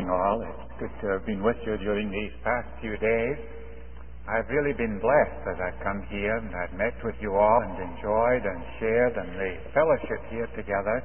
morning, all. It's good to have been with you during these past few days. I've really been blessed as I've come here and I've met with you all and enjoyed and shared and the fellowship here together.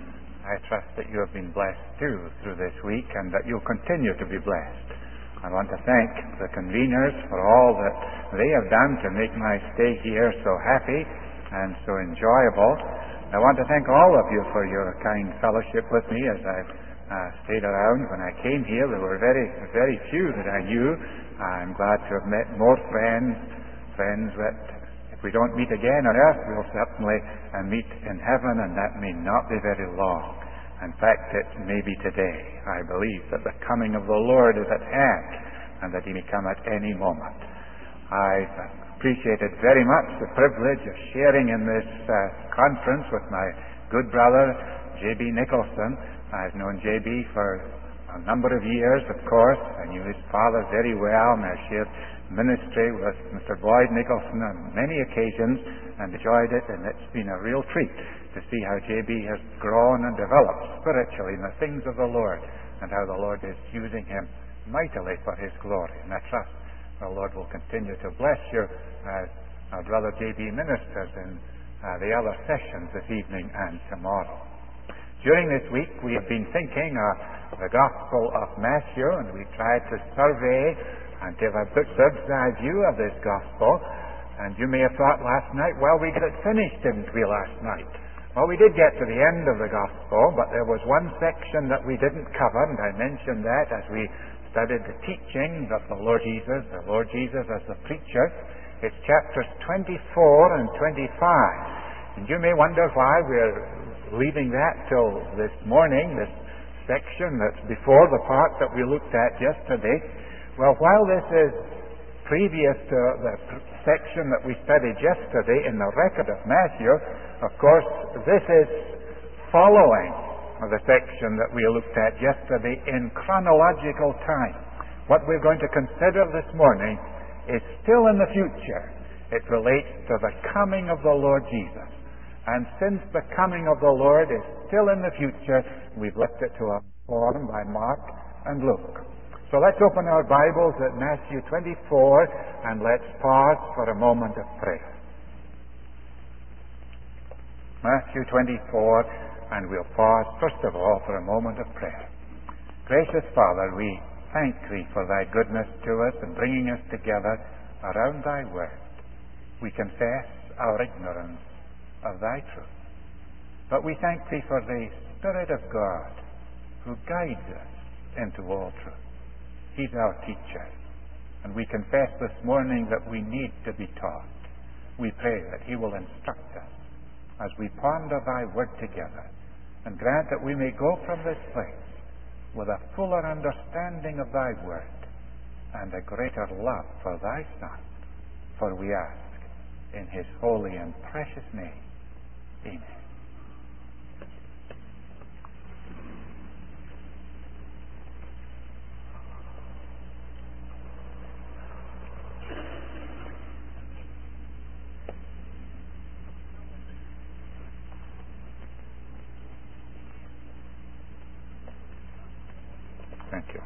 I trust that you have been blessed too through this week and that you'll continue to be blessed. I want to thank the conveners for all that they have done to make my stay here so happy and so enjoyable. I want to thank all of you for your kind fellowship with me as I've stayed around. When I came here, there were very, very few that I knew. I'm glad to have met more friends that if we don't meet again on earth, we'll certainly meet in heaven, and that may not be very long. In fact, it may be today. I believe that the coming of the Lord is at hand and that He may come at any moment. I've appreciated very much the privilege of sharing in this conference with my good brother, J.B. Nicholson. I've known J.B. for a number of years, of course. I knew his father very well, and I shared ministry with Mr. Boyd Nicholson on many occasions and enjoyed it, and it's been a real treat to see how J.B. has grown and developed spiritually in the things of the Lord and how the Lord is using him mightily for His glory. And I trust the Lord will continue to bless you as our brother J.B. ministers in the other sessions this evening and tomorrow. During this week, we have been thinking of the Gospel of Matthew, and we tried to survey and give a bird's eye view of this Gospel. And you may have thought last night, well, we got it finished, didn't we, last night? Well, we did get to the end of the Gospel, but there was one section that we didn't cover, and I mentioned that as we studied the teachings of the Lord Jesus as the preacher. It's chapters 24 and 25. And you may wonder why we're leaving that till this morning, this section that's before the part that we looked at yesterday. Well, while this is previous to the section that we studied yesterday in the record of Matthew, of course, this is following the section that we looked at yesterday in chronological time. What we're going to consider this morning is still in the future. It relates to the coming of the Lord Jesus. And since the coming of the Lord is still in the future, we've left it to a form by Mark and Luke. So let's open our Bibles at Matthew 24 and let's pause for a moment of prayer. Matthew 24, and we'll pause first of all for a moment of prayer. Gracious Father, we thank Thee for Thy goodness to us in bringing us together around Thy Word. We confess our ignorance of Thy truth. But we thank Thee for the Spirit of God who guides us into all truth. He's our teacher. And we confess this morning that we need to be taught. We pray that He will instruct us as we ponder Thy Word together, and grant that we may go from this place with a fuller understanding of Thy Word and a greater love for Thy Son. For we ask in His holy and precious name. Amen. Thank you.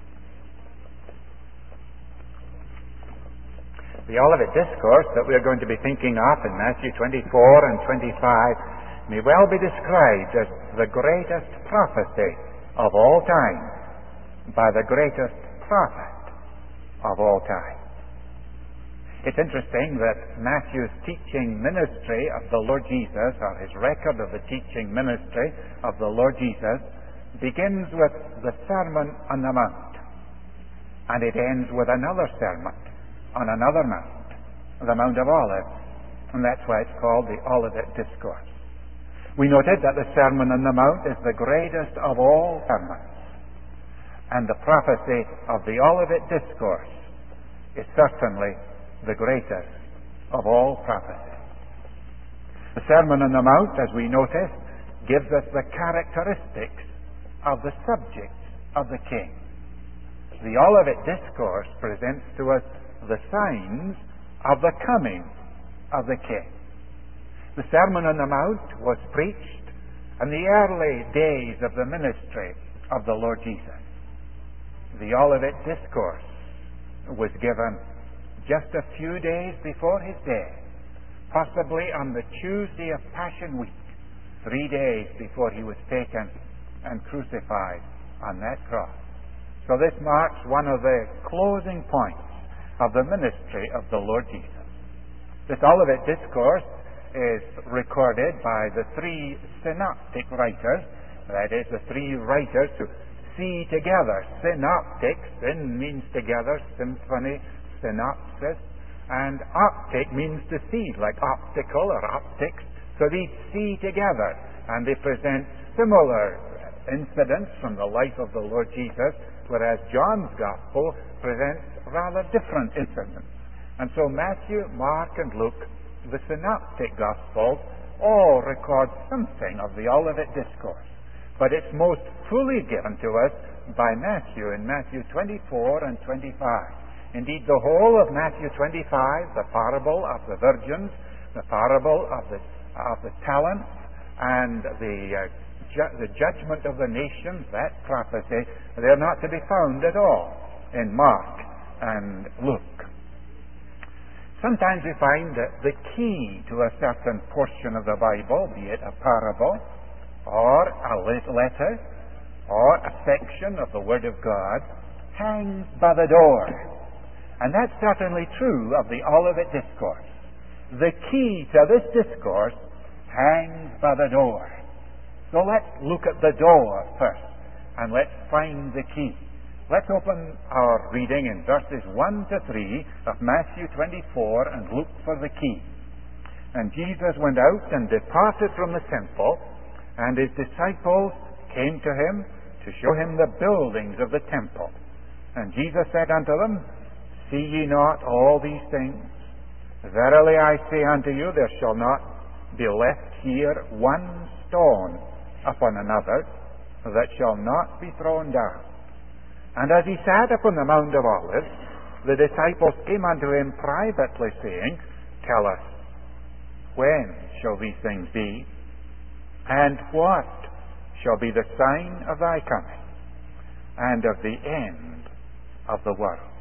The Olivet Discourse that we're going to be thinking of in Matthew 24 and 25 may well be described as the greatest prophecy of all time by the greatest prophet of all time. It's interesting that Matthew's teaching ministry of the Lord Jesus, or his record of the teaching ministry of the Lord Jesus, begins with the Sermon on the Mount, and it ends with another sermon on another mount, the Mount of Olives, and that's why it's called the Olivet Discourse. We noted that the Sermon on the Mount is the greatest of all sermons, and the prophecy of the Olivet Discourse is certainly the greatest of all prophecies. The Sermon on the Mount, as we noticed, gives us the characteristics of the subject of the King. The Olivet Discourse presents to us the signs of the coming of the King. The Sermon on the Mount was preached in the early days of the ministry of the Lord Jesus. The Olivet Discourse was given just a few days before his death, possibly on the Tuesday of Passion Week, 3 days before he was taken and crucified on that cross. So this marks one of the closing points of the ministry of the Lord Jesus. This Olivet Discourse is recorded by the 3 synoptic writers, that is, the 3 writers who see together. Synoptic, syn means together, symphony, synopsis, and optic means to see, like optical or optics. So these see together, and they present similar incidents from the life of the Lord Jesus, whereas John's Gospel presents rather different incidents. And so Matthew, Mark, and Luke, the synoptic Gospels, all record something of the Olivet Discourse. But it's most fully given to us by Matthew in Matthew 24 and 25. Indeed, the whole of Matthew 25, the parable of the virgins, the parable of the talents, and the judgment of the nations, that prophecy, they're not to be found at all in Mark and Luke. Sometimes we find that the key to a certain portion of the Bible, be it a parable, or a letter, or a section of the Word of God, hangs by the door. And that's certainly true of the Olivet Discourse. The key to this discourse hangs by the door. So let's look at the door first, and let's find the key. Let's open our reading in verses 1 to 3 of Matthew 24 and look for the key. And Jesus went out and departed from the temple, and his disciples came to him to show him the buildings of the temple. And Jesus said unto them, See ye not all these things? Verily I say unto you, there shall not be left here one stone upon another that shall not be thrown down. And as he sat upon the Mount of Olives, the disciples came unto him privately, saying, Tell us, when shall these things be? And what shall be the sign of thy coming, and of the end of the world?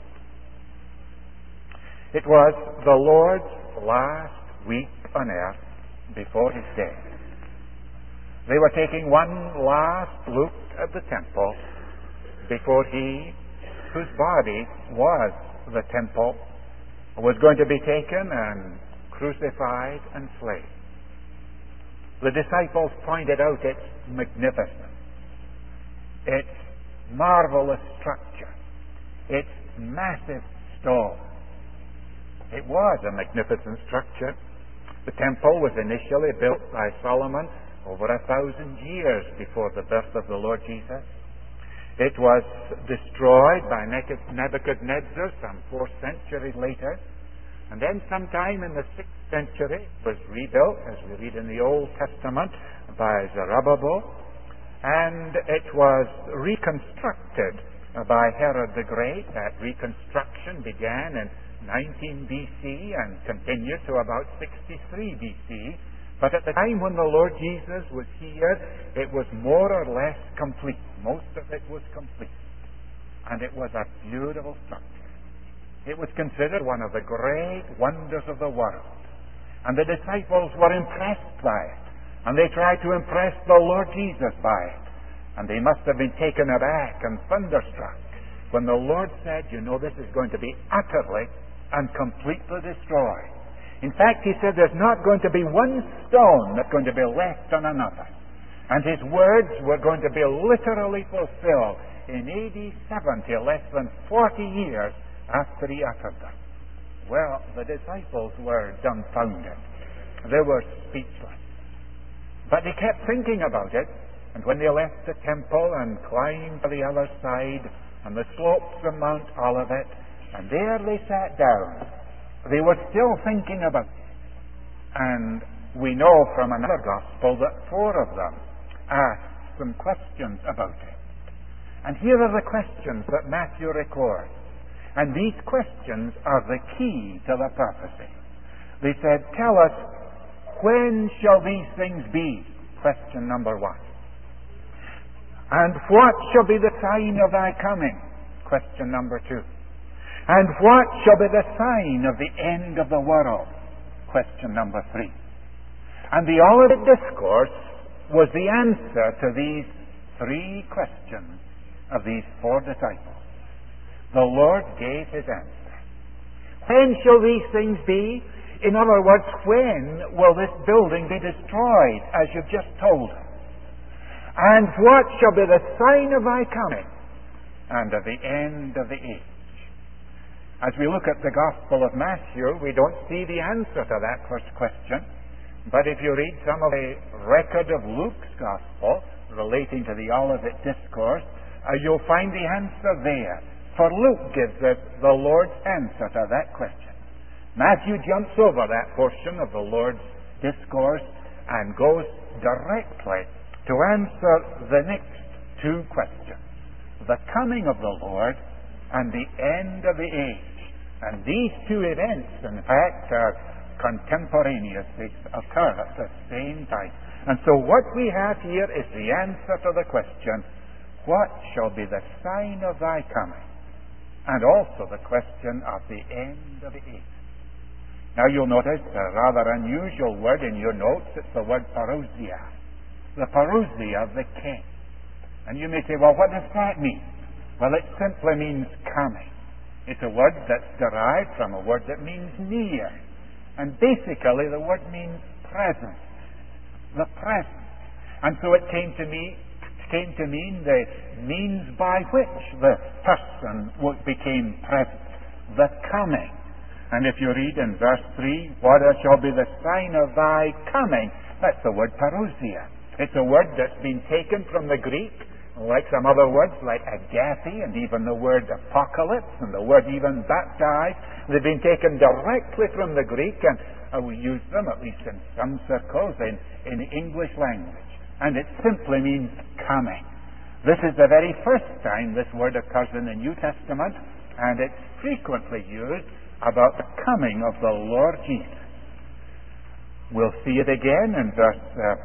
It was the Lord's last week on earth before his death. They were taking one last look at the temple before he, whose body was the temple, was going to be taken and crucified and slain. The disciples pointed out its magnificence, its marvelous structure, its massive stone. It was a magnificent structure. The temple was initially built by Solomon over 1,000 years before the birth of the Lord Jesus. It was destroyed by Nebuchadnezzar some 4th century later. And then sometime in the 6th century it was rebuilt, as we read in the Old Testament, by Zerubbabel. And it was reconstructed by Herod the Great. That reconstruction began in 19 BC and continued to about 63 BC. But at the time when the Lord Jesus was here, it was more or less complete. Most of it was complete. And it was a beautiful structure. It was considered one of the great wonders of the world. And the disciples were impressed by it. And they tried to impress the Lord Jesus by it. And they must have been taken aback and thunderstruck when the Lord said, You know, this is going to be utterly and completely destroyed. In fact, he said there's not going to be one stone that's going to be left on another. And his words were going to be literally fulfilled in AD 70, less than 40 years after he uttered them. Well, the disciples were dumbfounded. They were speechless. But they kept thinking about it. And when they left the temple and climbed to the other side on the slopes of Mount Olivet, and there they sat down, they were still thinking about it. And we know from another gospel that 4 of them asked some questions about it. And here are the questions that Matthew records. And these questions are the key to the prophecy. They said, Tell us, when shall these things be? Question number 1. And what shall be the sign of thy coming? Question number 2. And what shall be the sign of the end of the world? Question number 3. And the Olivet Discourse was the answer to these 3 questions of these 4 disciples. The Lord gave his answer. When shall these things be? In other words, when will this building be destroyed, as you've just told us? And what shall be the sign of thy coming and of the end of the age? As we look at the Gospel of Matthew, we don't see the answer to that first question. But if you read some of the record of Luke's Gospel relating to the Olivet Discourse, you'll find the answer there. For Luke gives us the Lord's answer to that question. Matthew jumps over that portion of the Lord's discourse and goes directly to answer the next 2 questions. The coming of the Lord and the end of the age. And these 2 events, in fact, are contemporaneous. They occur at the same time. And so what we have here is the answer to the question, what shall be the sign of thy coming? And also the question of the end of the age. Now you'll notice a rather unusual word in your notes. It's the word parousia. The parousia of the king. And you may say, well, what does that mean? Well, it simply means coming. It's a word that's derived from a word that means near. And basically the word means present. The present. And so it came to mean the means by which the person became present. The coming. And if you read in verse 3, what shall be the sign of thy coming? That's the word parousia. It's a word that's been taken from the Greek, like some other words like agape and even the word apocalypse and the word even baptized. They've been taken directly from the Greek, and we use them, at least in some circles, in the English language. And it simply means coming. This is the very first time this word occurs in the New Testament, and it's frequently used about the coming of the Lord Jesus. We'll see it again in verse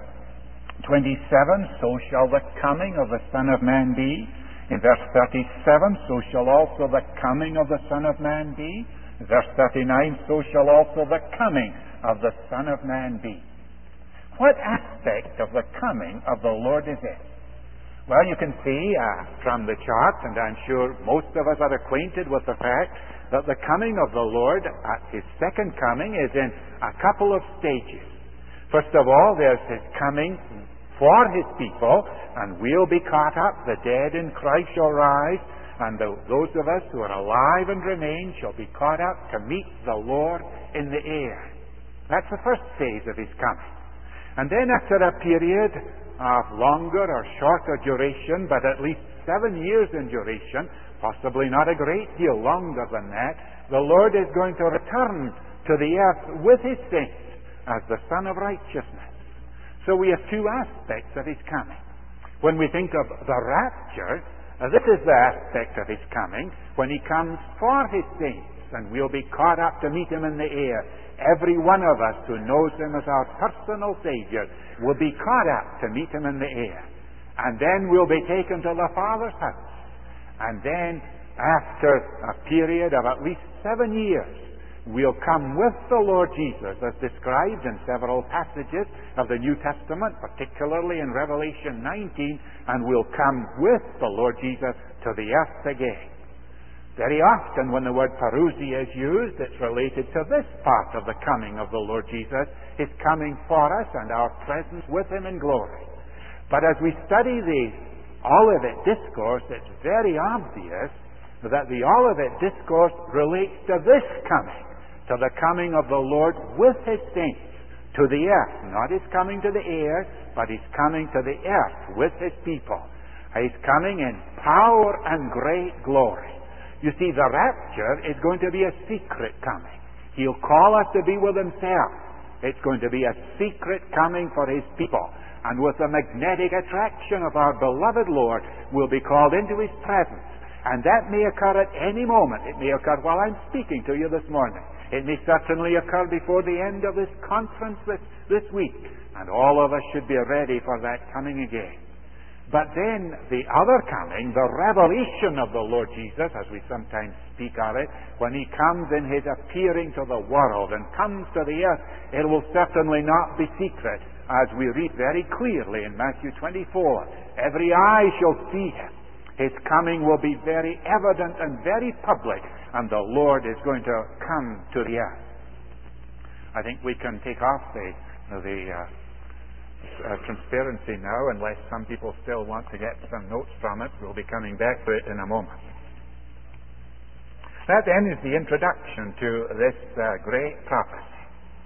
27, so shall the coming of the Son of Man be. In verse 37, so shall also the coming of the Son of Man be. In verse 39, so shall also the coming of the Son of Man be. What aspect of the coming of the Lord is it? Well, you can see from the chart, and I'm sure most of us are acquainted with the fact that the coming of the Lord, his second coming, is in a couple of stages. First of all, there's his coming for his people, and we'll be caught up. The dead in Christ shall rise, and those of us who are alive and remain shall be caught up to meet the Lord in the air. That's the first phase of his coming. And then after a period of longer or shorter duration, but at least 7 years in duration, possibly not a great deal longer than that, the Lord is going to return to the earth with his saints as the Son of Righteousness. So we have 2 aspects of his coming. When we think of the rapture, this is the aspect of his coming, when he comes for his saints, and we'll be caught up to meet him in the air. Every one of us who knows him as our personal Savior will be caught up to meet him in the air. And then we'll be taken to the Father's house. And then, after a period of at least 7 years, we'll come with the Lord Jesus, as described in several passages of the New Testament, particularly in Revelation 19, and we'll come with the Lord Jesus to the earth again. Very often when the word parousia is used, it's related to this part of the coming of the Lord Jesus, his coming for us and our presence with him in glory. But as we study the Olivet Discourse, it's very obvious that the Olivet Discourse relates to this coming, to the coming of the Lord with his saints to the earth. Not his coming to the air, but his coming to the earth with his people. He's coming in power and great glory. You see, the rapture is going to be a secret coming. He'll call us to be with himself. It's going to be a secret coming for his people. And with the magnetic attraction of our beloved Lord, we'll be called into his presence. And that may occur at any moment. It may occur while I'm speaking to you this morning. It may certainly occur before the end of this conference this week. And all of us should be ready for that coming again. But then the other coming, the revelation of the Lord Jesus, as we sometimes speak of it, when He comes in His appearing to the world and comes to the earth, it will certainly not be secret, as we read very clearly in Matthew 24. Every eye shall see Him. His coming will be very evident and very public, and the Lord is going to come to the earth. I think we can take off the transparency now, unless some people still want to get some notes from it. We'll be coming back to it in a moment. That then is the introduction to this great prophecy.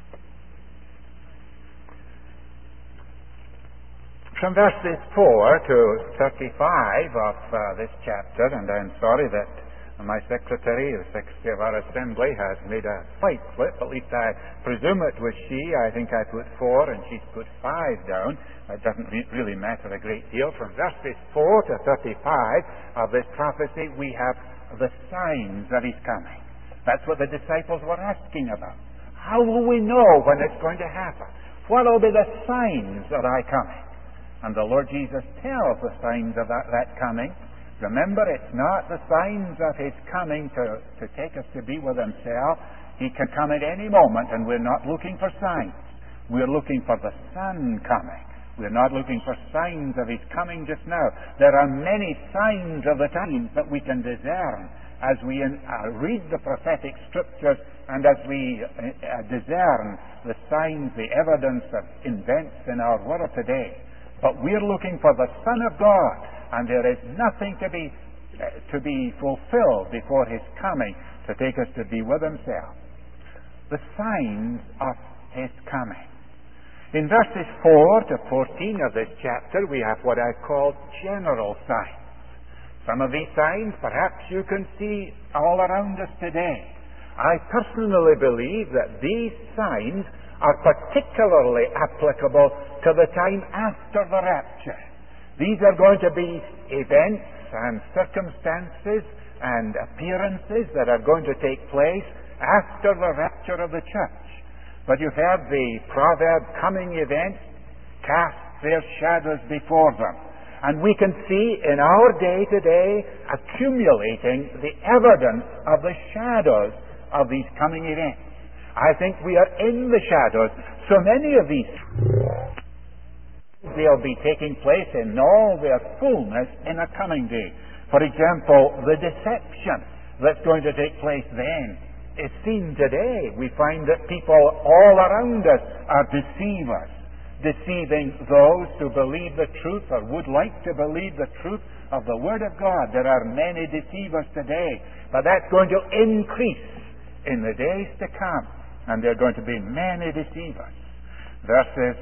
From verses 4 to 35 of this chapter, and I'm sorry that my secretary, the secretary of our assembly, has made a slight slip. At least I presume it was she. I think I put 4 and she's put 5 down. It doesn't really matter a great deal. From verses 4 to 35 of this prophecy, we have the signs of His coming. That's what the disciples were asking about. How will we know when it's going to happen? What will be the signs of Thy coming? And the Lord Jesus tells the signs of that coming. Remember, it's not the signs of His coming to take us to be with Himself. He can come at any moment, and we're not looking for signs. We're looking for the Son coming. We're not looking for signs of His coming just now. There are many signs of the times that we can discern as we read the prophetic scriptures and as we discern the signs, the evidence of events in our world today. But we're looking for the Son of God, and there is nothing to be fulfilled before His coming to take us to be with Himself. The signs of His coming. In verses 4 to 14 of this chapter, we have what I call general signs. Some of these signs, perhaps you can see all around us today. I personally believe that these signs are particularly applicable to the time after the rapture. These are going to be events and circumstances and appearances that are going to take place after the rapture of the church. But you've heard the proverb, coming events cast their shadows before them. And we can see in our day today accumulating the evidence of the shadows of these coming events. I think we are in the shadows. So many of these, they'll be taking place in all their fullness in a coming day. For example, the deception that's going to take place then is seen today. We find that people all around us are deceivers, deceiving those who believe the truth or would like to believe the truth of the Word of God. There are many deceivers today, but that's going to increase in the days to come. And there are going to be many deceivers. Verses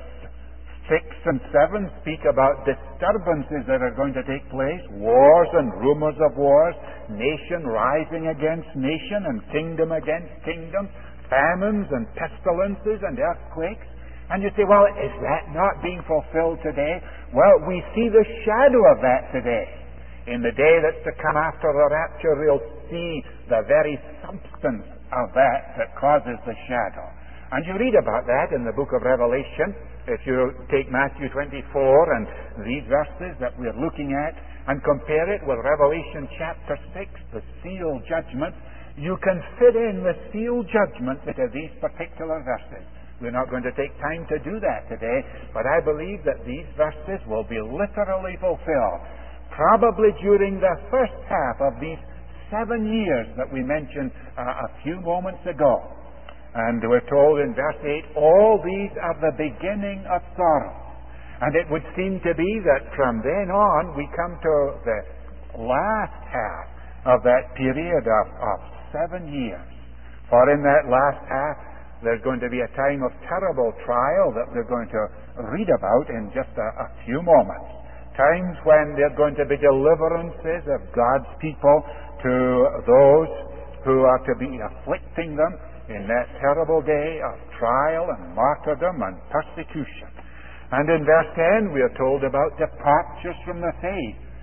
6 and 7 speak about disturbances that are going to take place, wars and rumors of wars, nation rising against nation and kingdom against kingdom, famines and pestilences and earthquakes. And you say, well, is that not being fulfilled today? Well, we see the shadow of that today. In the day that's to come after the rapture, we'll see the very substance of that causes the shadow. And you read about that in the book of Revelation. If you take Matthew 24 and these verses that we're looking at and compare it with Revelation chapter 6, the seal judgment, you can fit in the seal judgment into these particular verses. We're not going to take time to do that today, but I believe that these verses will be literally fulfilled, probably during the first half of these 7 years that we mentioned a few moments ago. And we're told in verse 8, all these are the beginning of sorrow. And it would seem to be that from then on we come to the last half of that period of 7 years. For in that last half there's going to be a time of terrible trial that we're going to read about in just a few moments. Times when there are going to be deliverances of God's people to those who are to be afflicting them in that terrible day of trial and martyrdom and persecution. And in verse 10 we are told about departures from the faith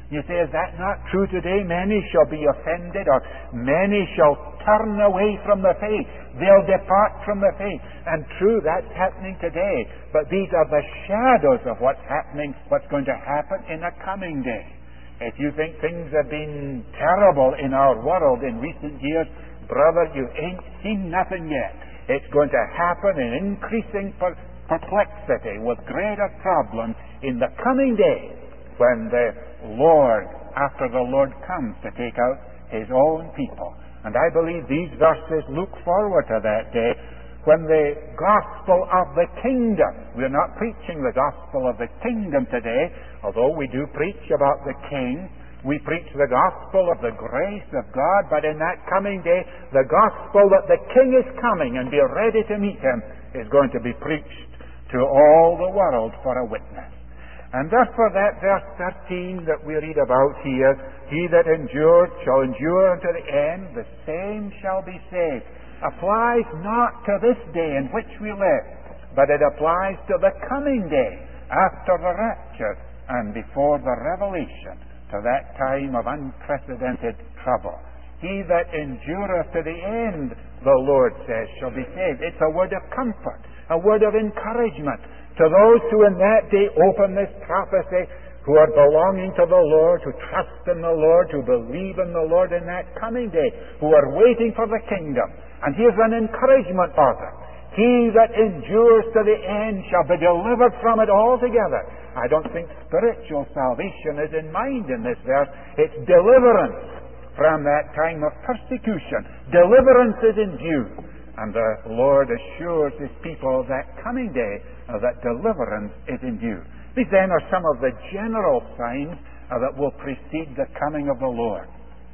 You say, is that not true today? Many shall be offended, or many shall turn away from the faith. They'll depart from the faith. And true, that's happening today. But these are the shadows of what's happening, what's going to happen in a coming day. If you think things have been terrible in our world in recent years, brother, you ain't seen nothing yet. It's going to happen in increasing perplexity with greater problems in the coming day when the Lord, after the Lord comes to take out His own people. And I believe these verses look forward to that day when the gospel of the kingdom, we're not preaching the gospel of the kingdom today, although we do preach about the King. We preach the gospel of the grace of God, but in that coming day, the gospel that the King is coming and be ready to meet Him is going to be preached to all the world for a witness. And therefore that verse 13 that we read about here, he that endured shall endure unto the end, the same shall be saved, applies not to this day in which we live, but it applies to the coming day, after the rapture and before the revelation, to that time of unprecedented trouble. He that endureth to the end, the Lord says, shall be saved. It's a word of comfort, a word of encouragement to those who in that day open this prophecy, who are belonging to the Lord, who trust in the Lord, who believe in the Lord in that coming day, who are waiting for the kingdom. And here's an encouragement for them. He that endures to the end shall be delivered from it altogether. I don't think spiritual salvation is in mind in this verse. It's deliverance from that time of persecution. Deliverance is in view. And the Lord assures His people that coming day that deliverance is in view. These then are some of the general signs that will precede the coming of the Lord.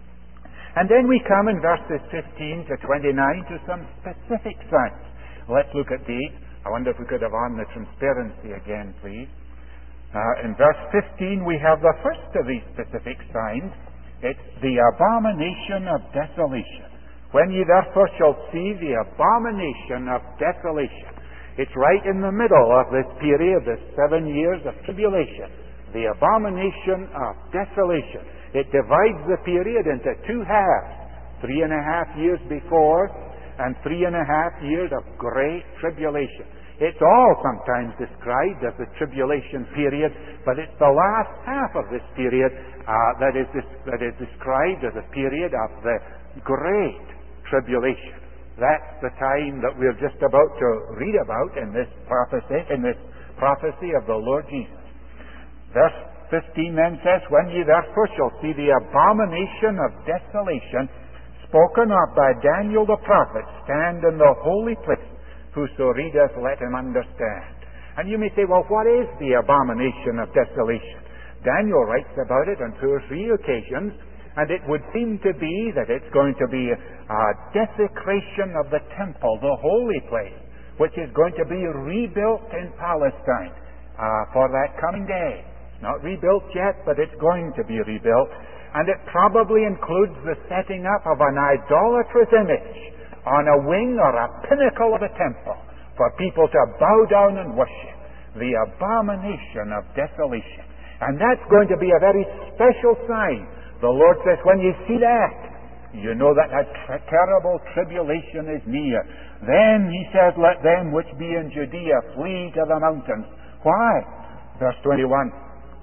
And then we come in verses 15 to 29 to some specific signs. Let's look at these. I wonder if we could have on the transparency again, please. In verse 15 we have the first of these specific signs. It's the abomination of desolation. When ye therefore shall see the abomination of desolation. It's right in the middle of this period, the 7 years of tribulation. The abomination of desolation. It divides the period into two halves. 3.5 years before and 3.5 years of great tribulation. It's all sometimes described as the tribulation period, but it's the last half of this period that is described as a period of the great tribulation. That's the time that we're just about to read about in this prophecy of the Lord Jesus. Verse 15 then says, when ye therefore shall see the abomination of desolation spoken of by Daniel the prophet stand in the holy place, whoso readeth, let him understand. And you may say, well, what is the abomination of desolation? Daniel writes about it on 2 or 3 occasions, and it would seem to be that it's going to be a desecration of the temple, the holy place, which is going to be rebuilt in Palestine for that coming day. It's not rebuilt yet, but it's going to be rebuilt. And it probably includes the setting up of an idolatrous image on a wing or a pinnacle of a temple for people to bow down and worship. The abomination of desolation. And that's going to be a very special sign. The Lord says, when you see that, you know that a terrible tribulation is near. Then, He says, let them which be in Judea flee to the mountains. Why? Verse 21.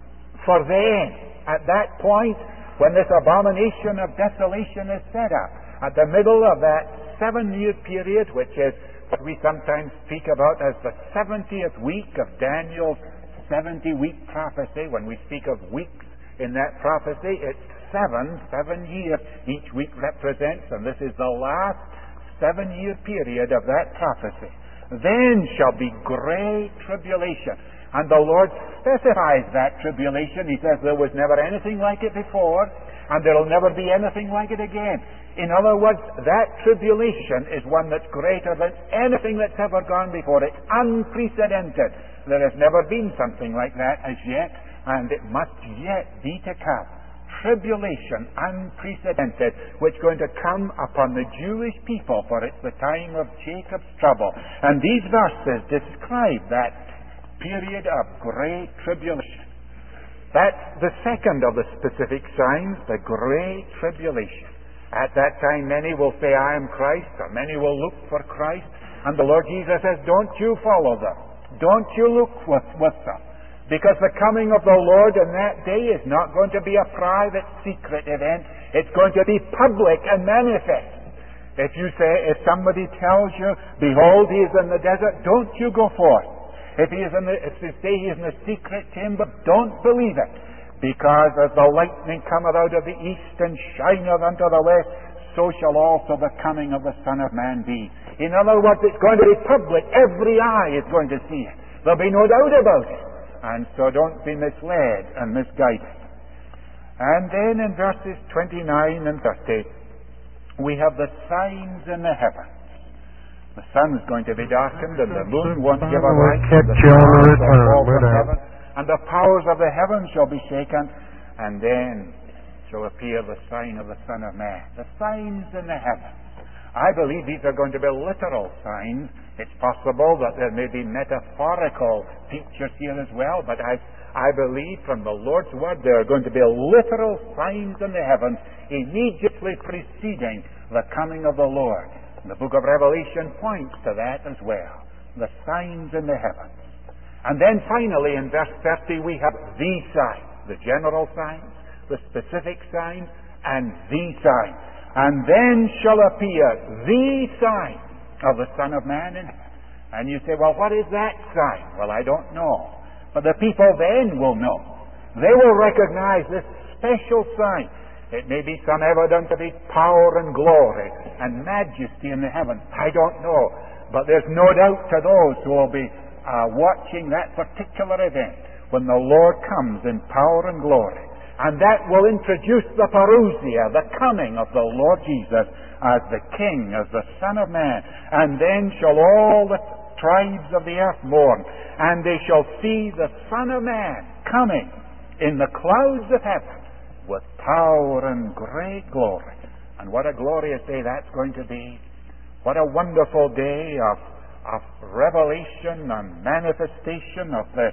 For then, at that point, when this abomination of desolation is set up, at the middle of that 7-year period, which is what we sometimes speak about as the 70th week of Daniel's 70-week prophecy, when we speak of weeks in that prophecy, it's 7 years each week represents, and this is the last 7-year period of that prophecy. Then shall be great tribulation. And the Lord specifies that tribulation. He says there was never anything like it before, and there will never be anything like it again. In other words, that tribulation is one that's greater than anything that's ever gone before. It's unprecedented. There has never been something like that as yet, and it must yet be to come. Tribulation, unprecedented, which is going to come upon the Jewish people, for it's the time of Jacob's trouble. And these verses describe that period of great tribulation. That's the second of the specific signs, the great tribulation. At that time, many will say, I am Christ, or many will look for Christ. And the Lord Jesus says, don't you follow them. Don't you look with them. Because the coming of the Lord in that day is not going to be a private, secret event. It's going to be public and manifest. If somebody tells you, behold, he is in the desert, don't you go forth. If they say he is in the secret chamber, don't believe it. Because as the lightning cometh out of the east and shineth unto the west, so shall also the coming of the Son of Man be. In other words, it's going to be public. Every eye is going to see it. There'll be no doubt about it. And so don't be misled and misguided. And then in verses 29 and 30, we have the signs in the heavens. The sun is going to be darkened, and the moon won't give a light, and the stars shall fall from heaven, and the powers of the heavens shall be shaken, and then shall appear the sign of the Son of Man. The signs in the heavens. I believe these are going to be literal signs. It's possible that there may be metaphorical features here as well, but I believe from the Lord's Word there are going to be literal signs in the heavens immediately preceding the coming of the Lord. The book of Revelation points to that as well. The signs in the heavens. And then finally in verse 30 we have the sign. The general signs, the specific signs, and the sign. And then shall appear the sign of the Son of Man in heaven. And you say, well, what is that sign? Well, I don't know. But the people then will know. They will recognize this special sign. It may be some evidence of His power and glory and majesty in the heavens. I don't know. But there's no doubt to those who will be watching that particular event when the Lord comes in power and glory. And that will introduce the parousia, the coming of the Lord Jesus as the King, as the Son of Man. And then shall all the tribes of the earth mourn, and they shall see the Son of Man coming in the clouds of heaven with power and great glory. And what a glorious day that's going to be. What a wonderful day of revelation and manifestation of the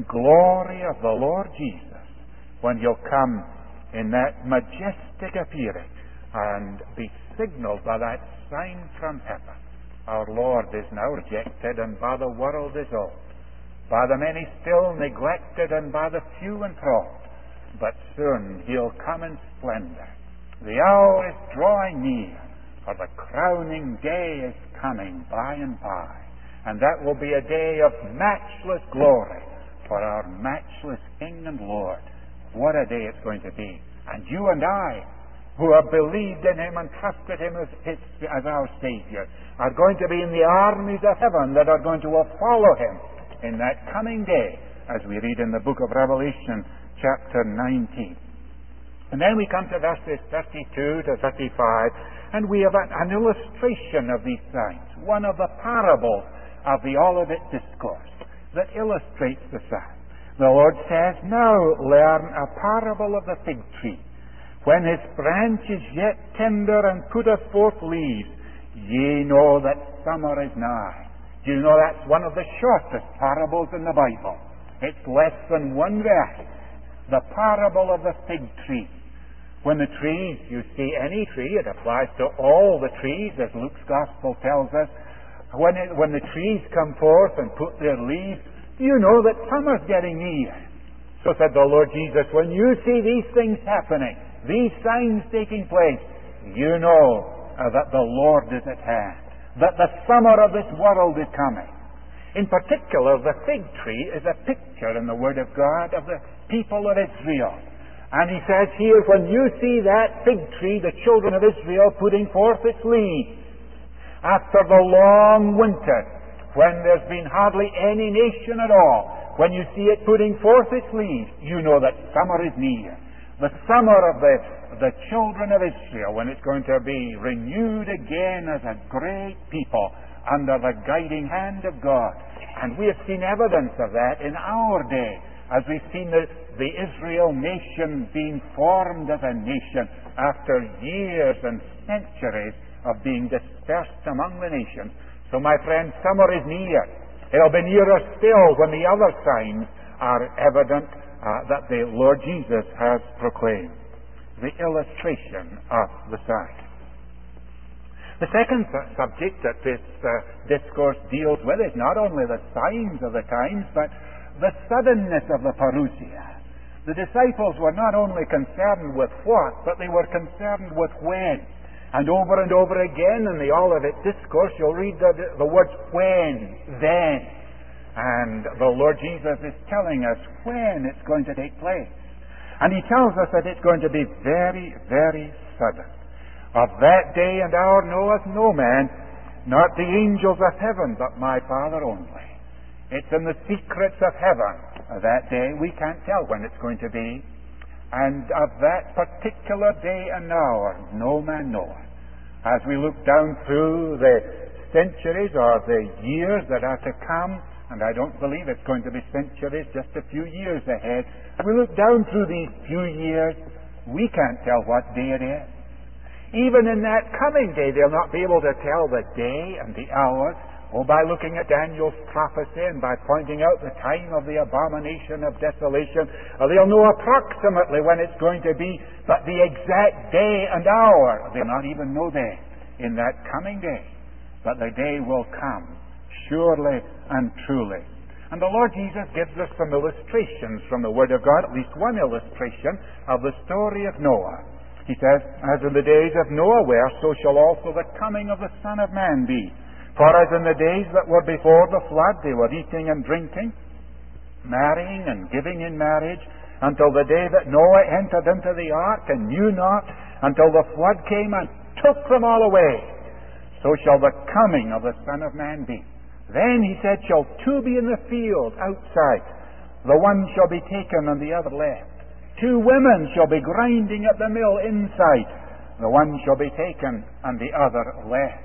glory of the Lord Jesus, when He'll come in that majestic appearing and be signaled by that sign from heaven. Our Lord is now rejected, and by the world is owned, by the many still neglected, and by the few enthralled. But soon He'll come in splendor. The hour is drawing near, for the crowning day is coming by and by. And that will be a day of matchless glory for our matchless King and Lord. What a day it's going to be. And you and I, who have believed in Him and trusted Him as our Savior, are going to be in the armies of heaven that are going to follow Him in that coming day, as we read in the book of Revelation, chapter 19. And then we come to verses 32 to 35, and we have an illustration of these signs, one of the parables of the Olivet Discourse that illustrates the sign. The Lord says, now learn a parable of the fig tree. When his branch is yet tender and putteth forth leaves, ye know that summer is nigh. Do you know that's one of the shortest parables in the Bible? It's less than one verse. The parable of the fig tree. When the trees, you see any tree, it applies to all the trees, as Luke's Gospel tells us. When the trees come forth and put their leaves, you know that summer's getting near. So said the Lord Jesus, when you see these things happening, these signs taking place, you know that the Lord is at hand, that the summer of this world is coming. In particular, the fig tree is a picture in the Word of God of the people of Israel. And he says here, when you see that fig tree, the children of Israel, putting forth its leaves, after the long winter, when there's been hardly any nation at all, when you see it putting forth its leaves, you know that summer is near. The summer of the children of Israel, when it's going to be renewed again as a great people under the guiding hand of God. And we have seen evidence of that in our day, as we've seen the Israel nation being formed as a nation after years and centuries of being dispersed among the nations. So, my friend, summer is near. It'll be nearer still when the other signs are evident that the Lord Jesus has proclaimed. The illustration of the sign. The second subject that this discourse deals with is not only the signs of the times, but the suddenness of the parousia. The disciples were not only concerned with what, but they were concerned with when. And over again in the Olivet Discourse, you'll read the words when, then. And the Lord Jesus is telling us when it's going to take place. And He tells us that it's going to be very, very sudden. Of that day and hour knoweth no man, not the angels of heaven, but my Father only. It's in the secrets of heaven. That day, we can't tell when it's going to be. And of that particular day and hour, no man knoweth. As we look down through the centuries or the years that are to come, and I don't believe it's going to be centuries, just a few years ahead. We look down through these few years, we can't tell what day it is. Even in that coming day, they'll not be able to tell the day and the hour, or by looking at Daniel's prophecy and by pointing out the time of the abomination of desolation. They'll know approximately when it's going to be, but the exact day and hour, they'll not even know then in that coming day. But the day will come, surely and truly. And the Lord Jesus gives us some illustrations from the Word of God, at least one illustration of the story of Noah. He says, as in the days of Noah were, so shall also the coming of the Son of Man be. For as in the days that were before the flood, they were eating and drinking, marrying and giving in marriage, until the day that Noah entered into the ark and knew not, until the flood came and took them all away. So shall the coming of the Son of Man be. Then, he said, shall two be in the field outside. The one shall be taken and the other left. Two women shall be grinding at the mill inside. The one shall be taken and the other left.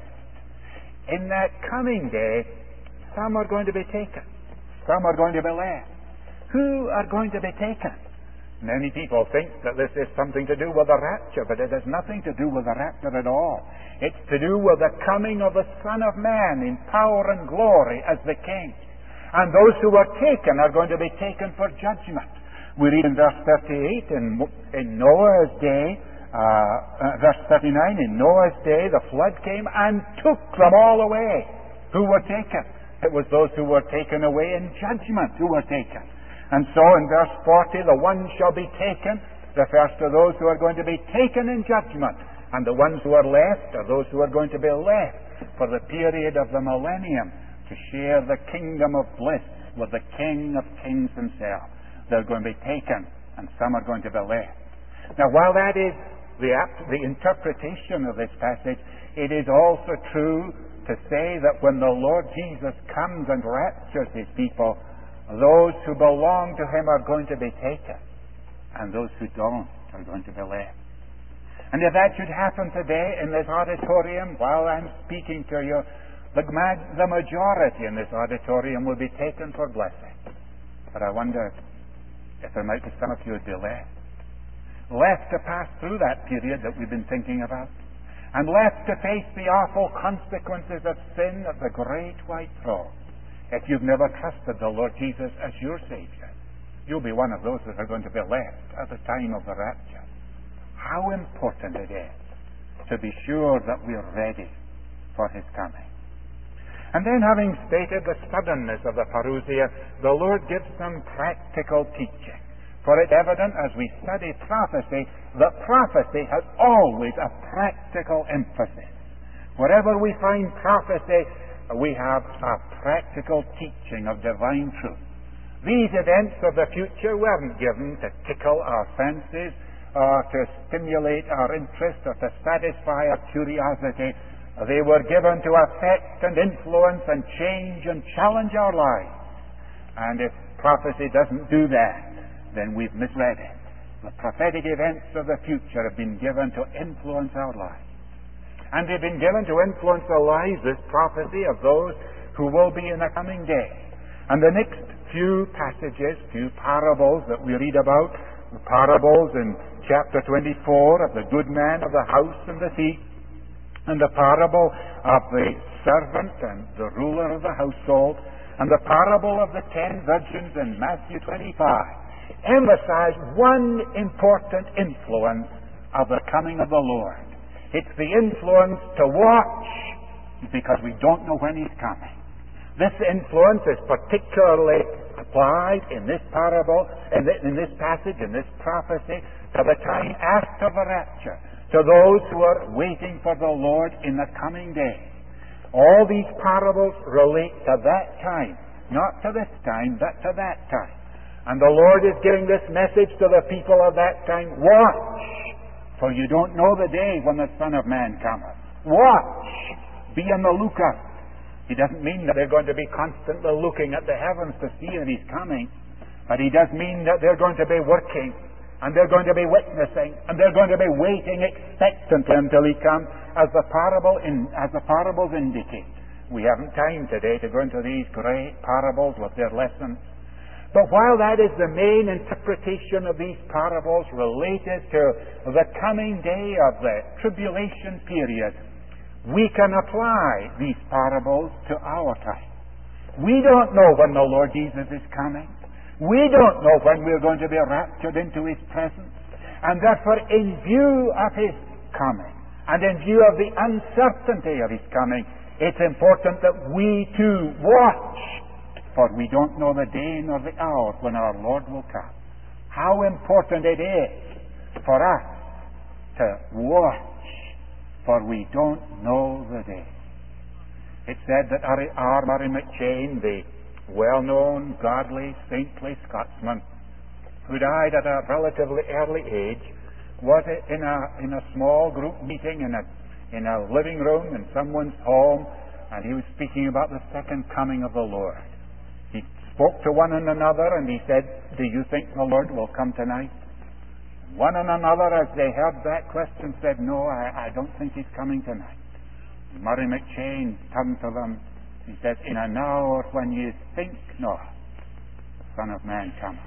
In that coming day, some are going to be taken. Some are going to be left. Who are going to be taken? Many people think that this is something to do with the rapture, but it has nothing to do with the rapture at all. It's to do with the coming of the Son of Man in power and glory as the King. And those who are taken are going to be taken for judgment. We read in verse 38, in Noah's day, verse 39, in Noah's day the flood came and took them all away. Who were taken? It was those who were taken away in judgment who were taken. And so in verse 40, the one shall be taken, refers to those who are going to be taken in judgment. And the ones who are left are those who are going to be left for the period of the millennium to share the kingdom of bliss with the King of Kings himself. They're going to be taken, and some are going to be left. Now, while that is the interpretation of this passage, it is also true to say that when the Lord Jesus comes and raptures his people, those who belong to him are going to be taken, and those who don't are going to be left. And if that should happen today in this auditorium, while I'm speaking to you, the majority in this auditorium will be taken for blessing. But I wonder if there might be some of you who would be left. Left to pass through that period that we've been thinking about, and left to face the awful consequences of sin at the great white throne. If you've never trusted the Lord Jesus as your Savior, you'll be one of those that are going to be left at the time of the rapture. How important it is to be sure that we're ready for his coming. And then, having stated the suddenness of the parousia, the Lord gives some practical teaching. For it's evident as we study prophecy that prophecy has always a practical emphasis. Wherever we find prophecy, we have a practical teaching of divine truth. These events of the future weren't given to tickle our fancies or to stimulate our interest or to satisfy our curiosity. They were given to affect and influence and change and challenge our lives. And if prophecy doesn't do that, then we've misread it. The prophetic events of the future have been given to influence our lives. And they've been given to influence the lives, this prophecy, of those who will be in the coming day. And the next few passages, few parables that we read about, the parables in chapter 24 of the good man of the house and the thief, and the parable of the servant and the ruler of the household, and the parable of the 10 virgins in Matthew 25. emphasize one important influence of the coming of the Lord. It's the influence to watch, because we don't know when He's coming. This influence is particularly applied in this parable, in this passage, in this prophecy, to the time after the rapture, to those who are waiting for the Lord in the coming day. All these parables relate to that time, not to this time, but to that time. And the Lord is giving this message to the people of that time: watch, for you don't know the day when the Son of Man cometh. Watch, be on the lookout. He doesn't mean that they're going to be constantly looking at the heavens to see if He's coming, but He does mean that they're going to be working, and they're going to be witnessing, and they're going to be waiting expectantly until He comes, as the parables indicate. We haven't time today to go into these great parables with their lessons. But while that is the main interpretation of these parables related to the coming day of the tribulation period, we can apply these parables to our time. We don't know when the Lord Jesus is coming. We don't know when we're going to be raptured into His presence. And therefore, in view of His coming, and in view of the uncertainty of His coming, it's important that we too watch, for we don't know the day nor the hour when our Lord will come. How important it is for us to watch, for we don't know the day. It's said that R. Murray McCheyne, the well-known, godly, saintly Scotsman, who died at a relatively early age, was in a small group meeting in a living room in someone's home, and he was speaking about the second coming of the Lord. He spoke to one and another, and he said, "Do you think the Lord will come tonight?" One and another, as they heard that question, said, "No, I don't think He's coming tonight." Murray McCheyne turned to them. He said, "In an hour when you think not, the Son of Man cometh."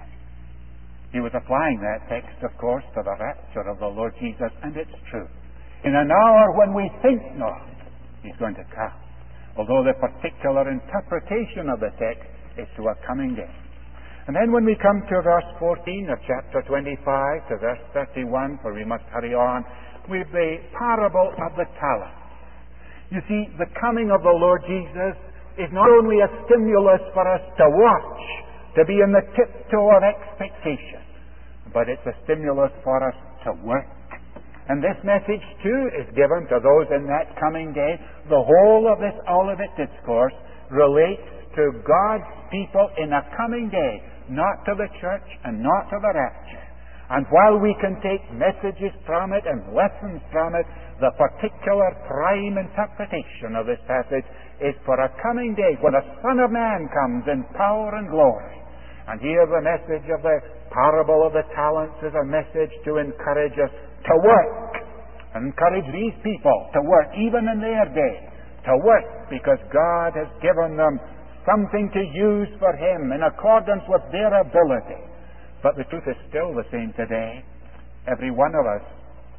He was applying that text, of course, to the rapture of the Lord Jesus, and it's true. In an hour when we think not, He's going to come. Although the particular interpretation of the text is to a coming day. And then when we come to verse 14 of chapter 25 to verse 31, for we must hurry on, we've the parable of the talents. You see, the coming of the Lord Jesus is not only a stimulus for us to watch, to be in the tiptoe of expectation, but it's a stimulus for us to work. And this message, too, is given to those in that coming day. The whole of this Olivet Discourse relates to God's people in a coming day, not to the church and not to the rapture. And while we can take messages from it and lessons from it, the particular prime interpretation of this passage is for a coming day when the Son of Man comes in power and glory. And here the message of the parable of the talents is a message to encourage us to work. And encourage these people to work, even in their day, to work, because God has given them something to use for Him in accordance with their ability. But the truth is still the same today. Every one of us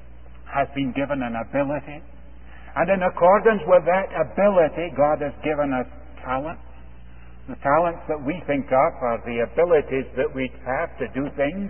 has been given an ability. And in accordance with that ability, God has given us talents. The talents that we think of are the abilities that we have to do things,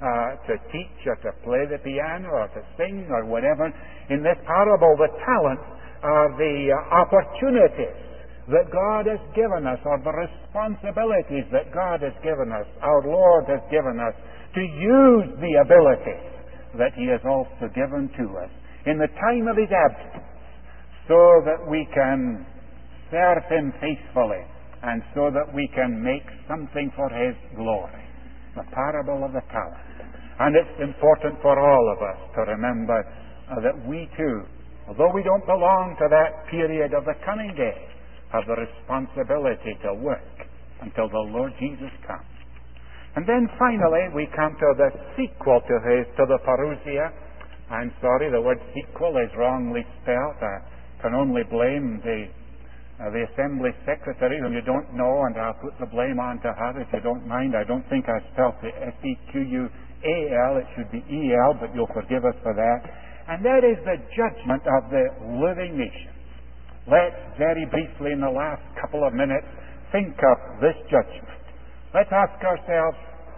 to teach or to play the piano or to sing or whatever. In this parable, the talents are the opportunities that God has given us, or the responsibilities that God has given us, our Lord has given us, to use the abilities that He has also given to us in the time of His absence, so that we can serve Him faithfully, and so that we can make something for His glory. The parable of the talents. And it's important for all of us to remember that we too, although we don't belong to that period of the coming day, have the responsibility to work until the Lord Jesus comes. And then finally we come to the sequel to the parousia. I'm sorry, the word sequel is wrongly spelt. I can only blame the Assembly Secretary, whom you don't know, and I'll put the blame on to her if you don't mind. I don't think I spelt it S-E-Q-U-A-L. It should be E-L, but you'll forgive us for that. And that is the judgment of the living nations. Let's very briefly in the last couple of minutes think of this judgment. Let's ask ourselves,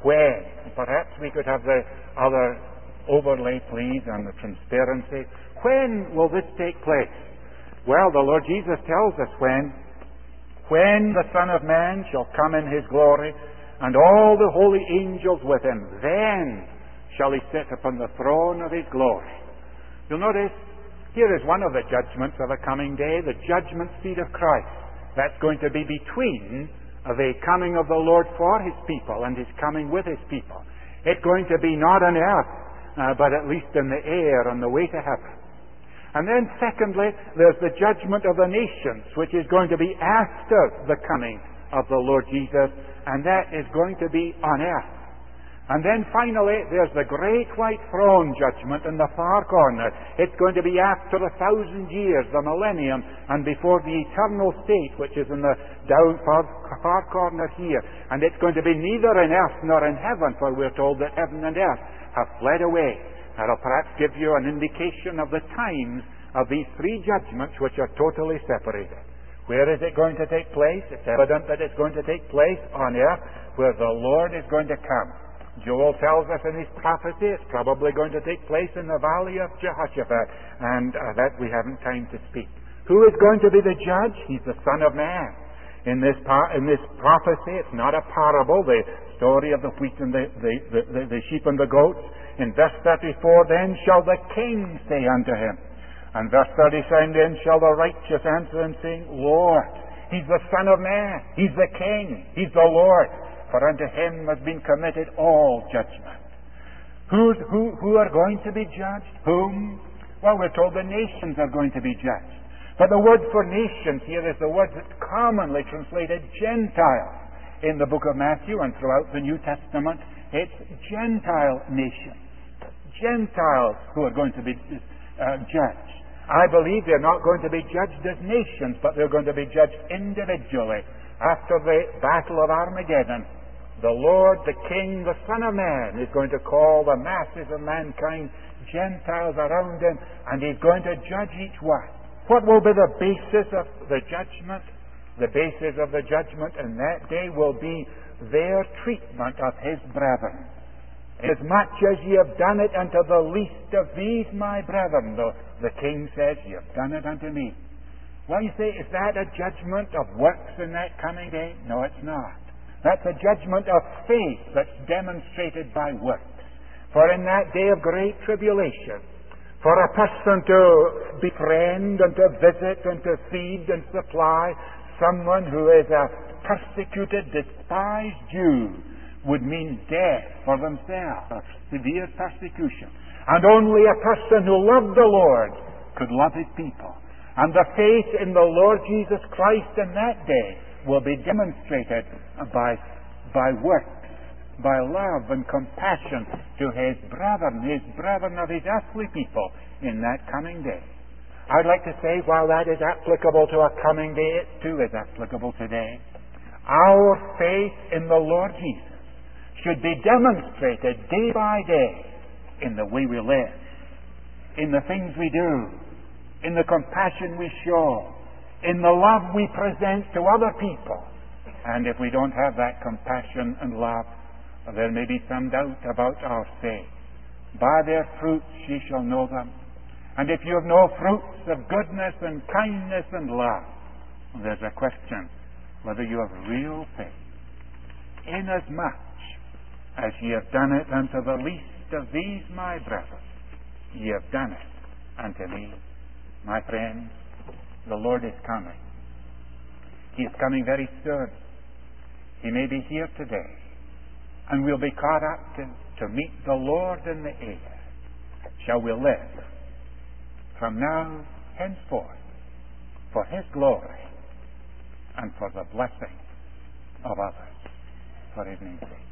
when. Perhaps we could have the other overlay, please, on the transparency. When will this take place? Well, the Lord Jesus tells us when. When the Son of Man shall come in his glory, and all the holy angels with him, then shall he sit upon the throne of his glory. You'll notice, here is one of the judgments of a coming day, the judgment seat of Christ. That's going to be between the coming of the Lord for his people and his coming with his people. It's going to be not on earth, but at least in the air on the way to heaven. And then secondly, there's the judgment of the nations, which is going to be after the coming of the Lord Jesus, and that is going to be on earth. And then finally, there's the great white throne judgment in the far corner. It's going to be after 1,000 years, the millennium, and before the eternal state, which is in the down far corner here. And it's going to be neither in earth nor in heaven, for we're told that heaven and earth have fled away. That'll perhaps give you an indication of the times of these three judgments, which are totally separated. Where is it going to take place? It's evident that it's going to take place on earth, where the Lord is going to come. Joel tells us in his prophecy it's probably going to take place in the valley of Jehoshaphat, and that we haven't time to speak. Who is going to be the judge? He's the Son of Man. In this prophecy, it's not a parable, the story of the wheat and the sheep and the goats. In verse 34, then shall the king say unto him. And verse 37, then shall the righteous answer him, saying, Lord. He's the Son of Man. He's the King. He's the Lord. For unto him has been committed all judgment. Who are going to be judged? Whom? Well, we're told the nations are going to be judged. But the word for nations here is the word that's commonly translated Gentiles in the book of Matthew and throughout the New Testament. It's Gentile nations. Gentiles who are going to be judged. I believe they're not going to be judged as nations, but they're going to be judged individually. After the battle of Armageddon, the Lord, the King, the Son of Man is going to call the masses of mankind Gentiles around him, and he's going to judge each one. What will be the basis of the judgment? The basis of the judgment in that day will be their treatment of his brethren. As much as ye have done it unto the least of these my brethren, the king says, ye have done it unto me. Well, you say, is that a judgment of works in that coming day? No, it's not. That's a judgment of faith that's demonstrated by works. For in that day of great tribulation, for a person to befriend and to visit and to feed and supply someone who is a persecuted, despised Jew would mean death for themselves, or severe persecution. And only a person who loved the Lord could love his people. And the faith in the Lord Jesus Christ in that day will be demonstrated by works, by love and compassion to his brethren of his earthly people in that coming day. I'd like to say, while that is applicable to a coming day, it too is applicable today. Our faith in the Lord Jesus should be demonstrated day by day in the way we live, in the things we do, in the compassion we show, in the love we present to other people. And if we don't have that compassion and love, there may be some doubt about our faith. By their fruits ye shall know them. And if you have no fruits of goodness and kindness and love, there's a question whether you have real faith. Inasmuch as ye have done it unto the least of these my brethren, ye have done it unto me. My friends, the Lord is coming. He is coming very soon. He may be here today, and we'll be caught up to meet the Lord in the air. Shall we live from now henceforth for his glory and for the blessing of others, for his name's sake.